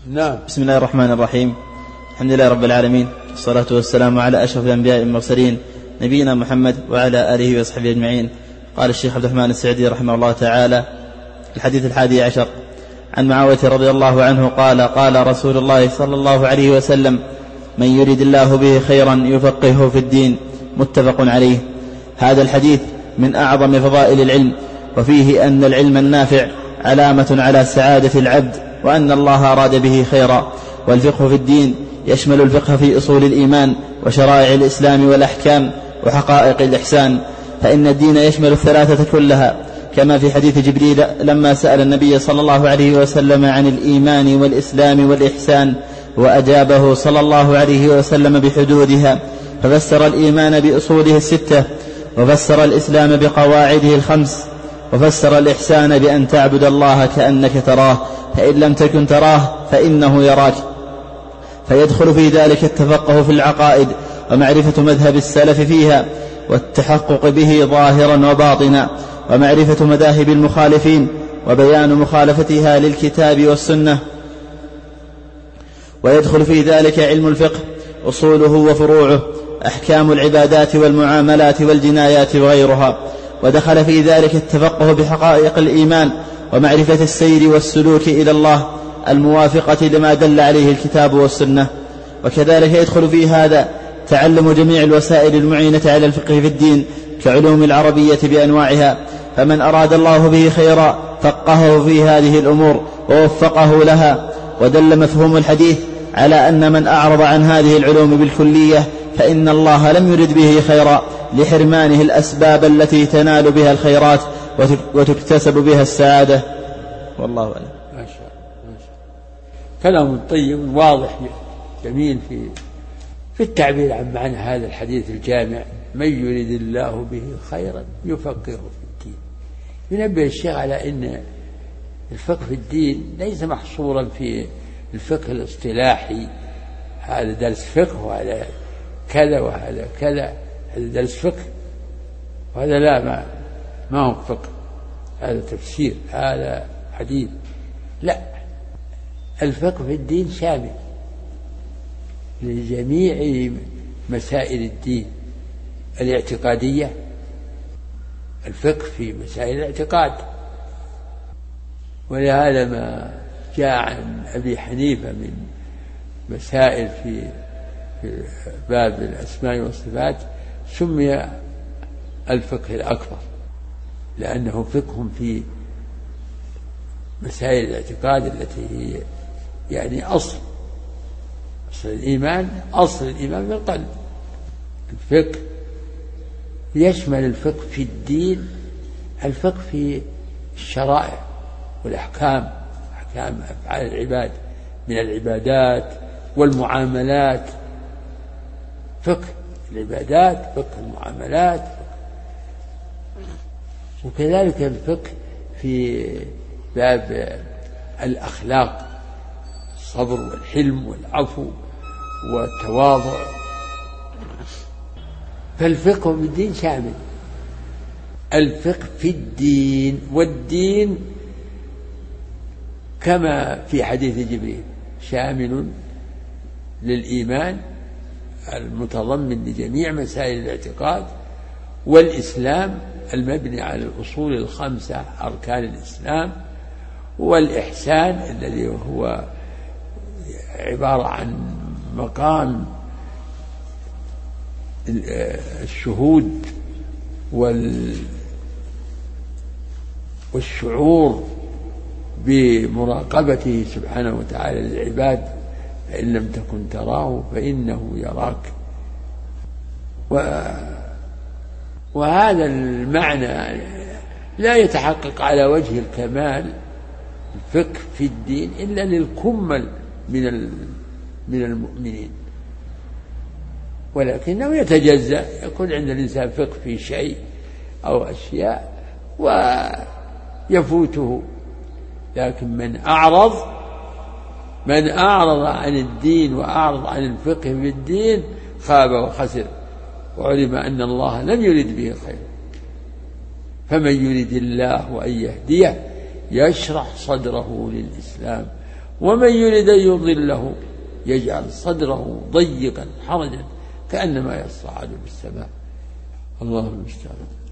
نعم. بسم الله الرحمن الرحيم. الحمد لله رب العالمين، والصلاة والسلام على أشرف الأنبياء والمرسلين نبينا محمد وعلى آله وصحبه أجمعين. قال الشيخ عبد الرحمن السعدي رحمه الله تعالى: الحديث 11 عن معاوية رضي الله عنه قال: قال رسول الله صلى الله عليه وسلم: من يرد الله به خيرا يفقهه في الدين. متفق عليه. هذا الحديث من أعظم فضائل العلم، وفيه أن العلم النافع علامة على سعادة العبد، وأن الله أراد به خيرا. والفقه في الدين يشمل الفقه في أصول الإيمان وشرائع الإسلام والأحكام وحقائق الإحسان، فإن الدين يشمل الثلاثة كلها، كما في حديث جبريل لما سأل النبي صلى الله عليه وسلم عن الإيمان والإسلام والإحسان، وأجابه صلى الله عليه وسلم بحدودها، ففسر الإيمان بأصوله 6، وفسر الإسلام بقواعده 5، وفسر الإحسان بأن تعبد الله كأنك تراه، فإن لم تكن تراه فإنه يراك. فيدخل في ذلك التفقه في العقائد ومعرفة مذهب السلف فيها، والتحقق به ظاهرا وباطنا، ومعرفة مذاهب المخالفين وبيان مخالفتها للكتاب والسنة. ويدخل في ذلك علم الفقه، أصوله وفروعه، أحكام العبادات والمعاملات والجنايات وغيرها. ودخل في ذلك التفقه بحقائق الإيمان ومعرفة السير والسلوك إلى الله الموافقة لما دل عليه الكتاب والسنة. وكذلك يدخل في هذا تعلم جميع الوسائل المعينة على الفقه في الدين كعلوم العربية بأنواعها، فمن أراد الله به خيرا فقهه في هذه الأمور ووفقه لها. ودل مفهوم الحديث على أن من أعرض عن هذه العلوم بالكلية فإن الله لم يرد به خيرا، لحرمانه الأسباب التي تنال بها الخيرات وتكتسب بها السعادة. والله أعلم. ما شاء الله. كلام طيب واضح جميل في التعبير عن معنى هذا الحديث الجامع: من يرد الله به خيرا يفقهه في الدين. ينبه الشيخ على أن الفقه في الدين ليس محصورا في الفقه الاصطلاحي، هذا درس فقه وهذا كذا وهذا كذا، هذا درس فقه وهذا لا، ما هو فقه، هذا تفسير، هذا حديث. لا، الفقه في الدين شامل لجميع مسائل الدين الاعتقادية، الفقه في مسائل الاعتقاد. ولهذا ما جاء عن أبي حنيفة من مسائل في باب الأسماء والصفات سمي الفقه الأكبر، لأنه فقه في مسائل الاعتقاد التي هي يعني أصل الإيمان، أصل الإيمان في القلب. الفقه يشمل الفقه في الدين الفقه في الشرائع والأحكام، أحكام أفعال العباد من العبادات والمعاملات، فقه العبادات، فقه المعاملات، وكذلك الفقه في باب الأخلاق، الصبر والحلم والعفو والتواضع. فالفقه في الدين شامل، الفقه في الدين، والدين كما في حديث جبريل شامل للإيمان المتضمن لجميع مسائل الاعتقاد، والإسلام المبني على الأصول 5 أركان الإسلام، والإحسان الذي هو عبارة عن مقام الشهود والشعور بمراقبته سبحانه وتعالى للعباد، فإن لم تكن تراه فإنه يراك. وهذا المعنى لا يتحقق على وجه الكمال الفقه في الدين إلا للكمل من المؤمنين، ولكنه يتجزأ، يكون عند الإنسان فقه في شيء أو أشياء ويفوته. لكن من أعرض عن الدين وأعرض عن الفقه في الدين خاب وخسر، وعلم أن الله لم يرد به خير. فمن يرد الله أن يهديه يشرح صدره للإسلام، ومن يريد أن يضله يجعل صدره ضيقا حرجا كأنما يصعد بالسماء. الله المستعان.